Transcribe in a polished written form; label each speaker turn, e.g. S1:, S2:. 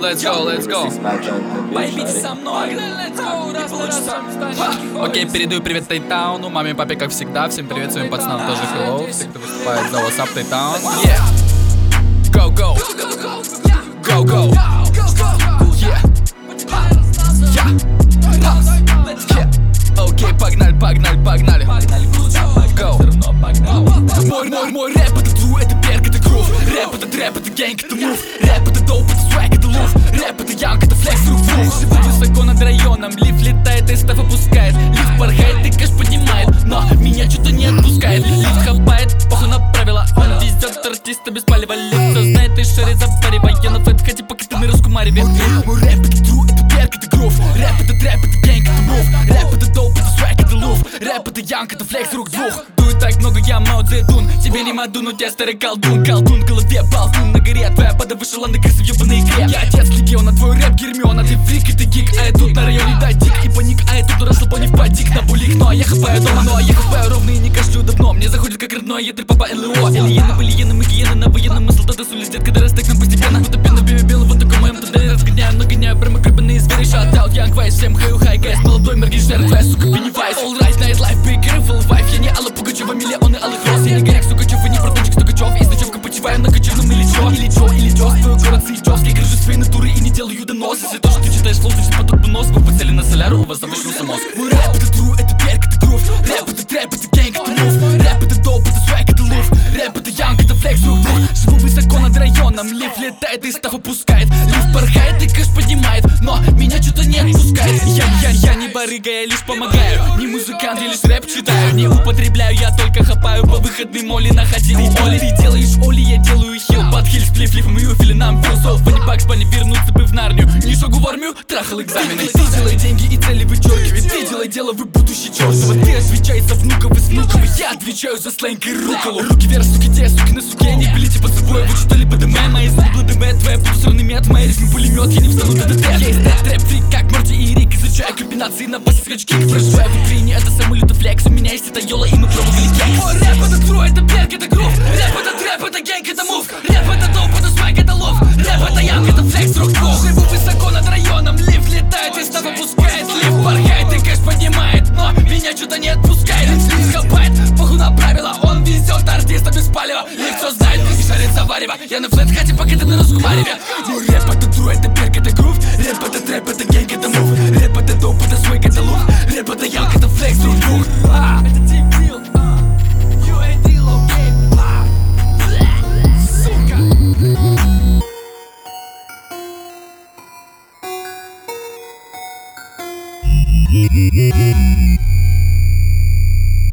S1: let's go.
S2: Поймите со мной.
S1: Окей, передаю привет Тайтауну, маме, папе, как всегда. Всем привет, своим пацанам тоже hello. Все, кто выступает за WhatsApp Тайтаун. Yeah. Go, go. Go, go. Yeah. Окей, погнали. Go. Мой рэп это true, это перк, это грув. Рэп это трэп, это гэнг, это мув. Рэп это доуп, это свэг, это лув. Рэп это янг, это флекс, рук в рук. Живу высоко над районом, лифт летает и став опускает. Лифт порхает и кэш поднимает, но меня что-то не отпускает. Лифт хапает, похуй на правила. Он везет артиста без палева. Лифт все знает и шарит за парева. Я на фэт-хате, пока ты на раскумареве. Мой рэп это true, это перк, это грув. Рэп это трэп, это гэнг, это мув. Рэп это доуп, это свэг, это лув. Рэп это янг, это флекс, рук двух. Дует так много, я Мао Цзэдун. Тебе не маду, но тебя старый колдун. Колдун в голове, балдун на горе. Твоя бада вышла на крысы в ёбаной игре. Я отец легиона, твой рэп Гермиона. Ты фрик и ты гик, а я тут на районе датик. И паник, а я тут расслабонив падик на булик. Ну а я хапаю дома, ну а я хапаю ровно и не кашлю давно. Мне заходит как родное, я папа НЛО. Элиены, полиены, мы гиены на военном. Мы солдаты с улиц, детка, да растек нам постепенно. Вот опять на белый, вот такой моем туннеле разгоняю. Нагоняю прямо гребаные звери. Шатаут, Янг Вайс, всем хаю хай гайс. Молодой Моргенштерн, твоя сука Пеннивайз. All right, night life, be careful, wife. Я не Алла Пугачева, миллионы алых роз. Я не Гарик Сукачев и не Протончик Стукачев. И с ночевкой почиваем на кочевном или чё. Или чё, твой город Сычёв. Я грыжу своей натуры и не делаю донос. Если то, что ты читаешь слово, значит поток бы нос. Вы поцели на соляру, у вас завышился мозг. Мой рэп это true, это перк, это грув. Рэп это трэп, это гэнг, это мув. Рэп это доуп, это свэг, это лув. Рэп это янг, это флекс, рук двух. Живу высоко над районом, лифт летает и став опускает. Лифт порхает и кэш поднимает, но меня что-то не отпускает. Я не барыга, я лишь помогаю. Не музыкант, я лишь рэп читаю. Не употребляю, я только хапаю по выходным Оли на ходе у Оли. Ты делаешь Оли, я делаю хил. Под хиль, сплив, лифом и уфили нам философ. Фанни Бакс, Банни, вернуться бы в Нарнию. Не шагу в армию, трахал экзамены. Ты делай деньги и цели вычеркивай. Ты делай дело, вы будущий чёртова. Ты отвечай за внуков и снуков. Я отвечаю за сленг и руколу. Руки вверх, суки, те, суки на суке. Не пилите под собой, вы что ли БДМ. Мои зубы ДМ, твоя пульсорный мед. Мои ритм пулемет, я не встану ДДТ. Я из трэп-фрик, как Морти и Рик. Изучаю комбинации на басе скачки. Проживаю в витрине, это самый лютый флекс. У меня есть это йола и мы пробовали кекс. Мой рэп это true, это перк, это грув. Рэп это трэп, это гэнг, это мув. Рэп это доуп, это свэг, это лов. Рэп это янг, это флекс, рук двух. Живу высоко над районом, лифт летает и став опускает. Лифт порхает и кэш поднимает, но меня что-то не отпускает. Лифт хапает, похуй на правила. Он везет артиста без палева. Лифт все знает и шарит за варево. Я на флэт-хате, пока ты на раскумареве. Мой рэп это true, это перк, это грув. Рэп это трэп, это гэнг, это мув. Рэп это доуп, это свэг, это лув. Рэп это янг, это флекс, рук двух. Это Deep Deal. You ain't deal, okay? Сука.
S3: Yeah.